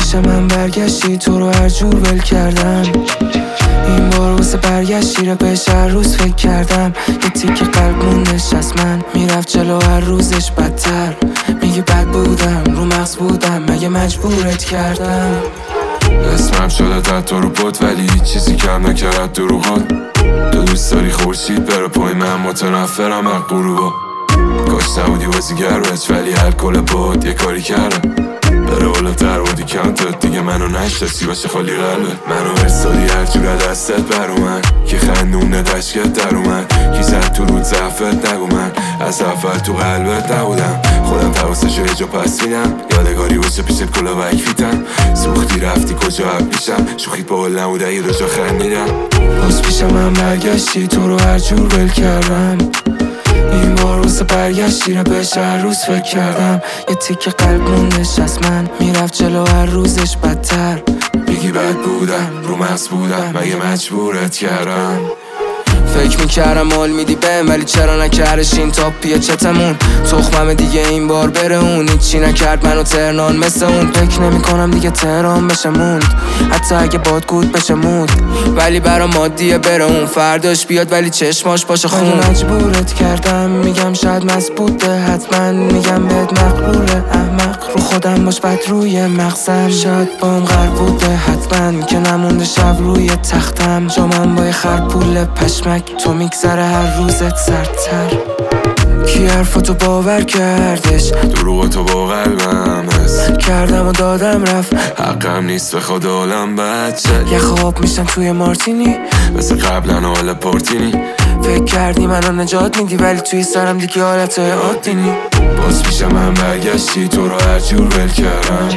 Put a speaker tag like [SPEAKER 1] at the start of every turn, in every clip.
[SPEAKER 1] پیش من برگشتی تو رو هر جور ول کردم. این بار واسه برگشتی رو بهش هر روز فکر کردم. یه تیکه قلب موندش از من میرفت جلو هر روزش بدتر. میگی بد بودم رو مغز بودم مگه مجبورت کردم.
[SPEAKER 2] اسمم شده در تو رو بود ولی هیچ چیزی کم نکرد دروغات. تو دوست داری خورشید بره پای من متنفرم از غروبا. کاش نبودی بازیگر بچ ولی الکل بود یه کاری کردم. بره بالاتر بودی کانتت دیگه منو نشدستی باشه خالی قلبه. منو ارسادی هر جور دستت بر اومد که خندونه دشکت در اومد. کی زد تو رود زفت نگو من از اول تو قلبت نبودم. خودم تواسشو یه جا پس میدم یادگاری باشه پیشت کلا بکفیتم. سوختی رفتی کجا پیشم شوخیت با حل نبوده یه دو جا خندیدم.
[SPEAKER 1] باز پیش من برگشتی تو رو هر جور ول کردم. این بار واسه برگشتی رو بهش هر روز فکر کردم. یه تیکه قلب موندش از من میرفت جلو هر روزش بدتر.
[SPEAKER 2] میگی بد بودم رو مغز بودم مگه مجبورت کردم.
[SPEAKER 1] فکر میکردم مال میدی بهم ولی چرا نکردش این تاپیه چتمون. تخمم دیگه این بار بره اون هیچی نکرد منو تهران مثل اون. فکر نمیکنم دیگه تهران بشه موند حتی اگه بادگود بشه مود. ولی برا مادیه بره اون فرداش بیاد ولی چشماش باشه خون. مجبورت کردم میگم شاید مست بوده حتما میگم بهت مقبوله احمق. رو خودم باش بد روی مغزم شاید بام غرق بوده حتما که نمونده شب روی تختم. جامم با یه خرپول پشمک تو میگذره هر روزت سردتر. کی حرفاتو باور کردش
[SPEAKER 2] دروغاتو با قلبم حس
[SPEAKER 1] کردم و دادم رفت.
[SPEAKER 2] حقم نیست به خود عالم بچه
[SPEAKER 1] یه خواب میشم توی مارتینی
[SPEAKER 2] مثل قبلا حال پارتینی.
[SPEAKER 1] فکر کردی منو نجات میدی ولی توی سرم دیگه حالتهای عادینی.
[SPEAKER 2] باز پیش من برگشتی تو رو هر جور ول کردم.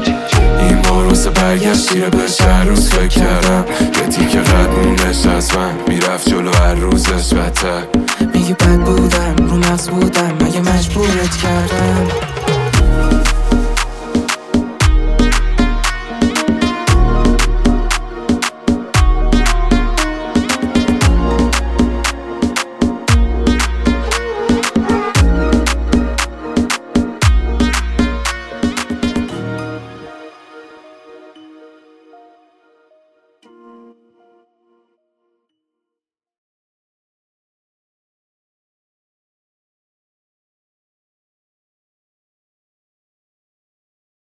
[SPEAKER 2] این بار واسه برگشتی رو بهش هر روز فکر کردم. یه تیکه قد موندش از من میرفت جلو هر روزش بدتر.
[SPEAKER 1] میگی بد بودم رو مغز بودم مگه مجبورت کردم.